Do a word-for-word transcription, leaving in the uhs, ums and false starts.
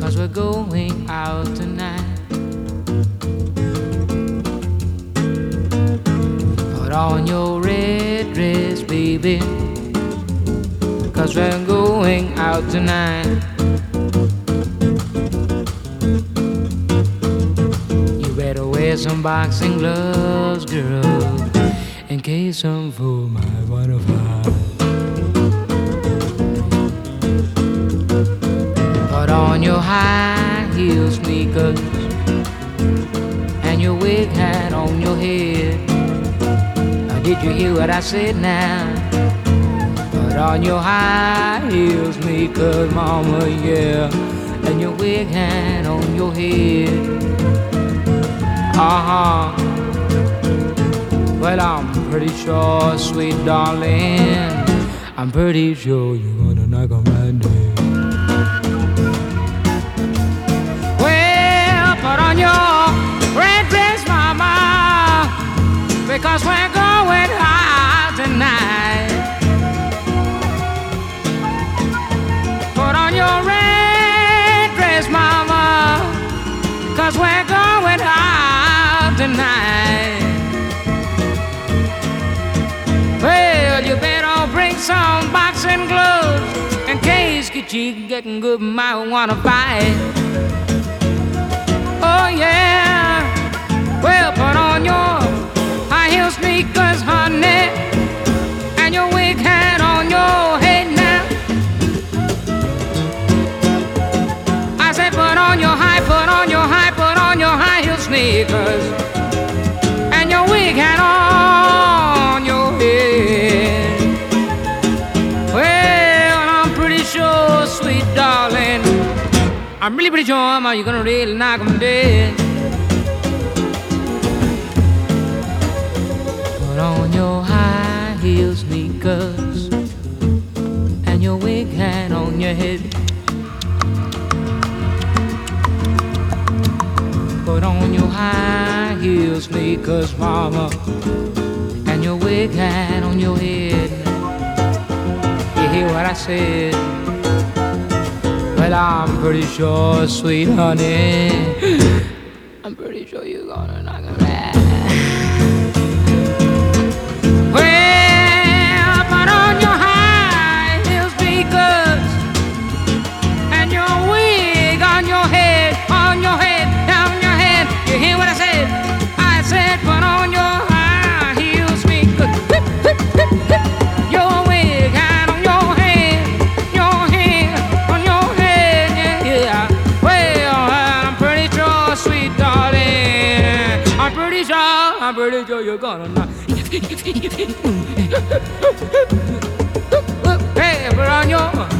'cause we're going out tonight. Put on your red dress, baby, 'cause we're going out tonight. You better wear some boxing gloves, girl, in case some fool might wanna fight. Put on your high heel sneakers and your wig hat on your head. Now, did you hear what I said now? Put on your high heel sneakers, mama, yeah, and your wig hat on your head. Uh-huh. Well, I'm pretty sure, sweet darling, I'm pretty sure you're gonna knock on my door. Well, put on your red dress, mama, because we're going out tonight. Put on your red dress, mama, 'cause we're going out tonight. Well, you better bring some boxing gloves in case your cheek getting good might wanna fight. Oh yeah. Well, put on your high heel sneakers, honey, and your wig hat on your head now. I said put on your high, put on your high, put on your high heel sneakers and your wig hat on your head. Well, I'm pretty sure, sweet darling, I'm really pretty sure, mama, you're gonna really knock 'em dead. Put on your high heel sneakers and your wig hat on your head. Put on your high heel sneakers, mama, and your wig hat on your head. You hear what I said? Well, I'm pretty sure, sweet honey, I'm pretty sure you're gonna knock it back. Well, put on your high heel sneakers and your wig on your head, on your head, down your head. You hear what I said? I said put on your high heel sneakers, whip, whip, whip, whip. Your wig hat on your head, your head on your head, yeah, yeah. Well, I'm pretty sure, sweet darling, I'm pretty sure, I'm pretty sure you're gonna knock. Hey, put on your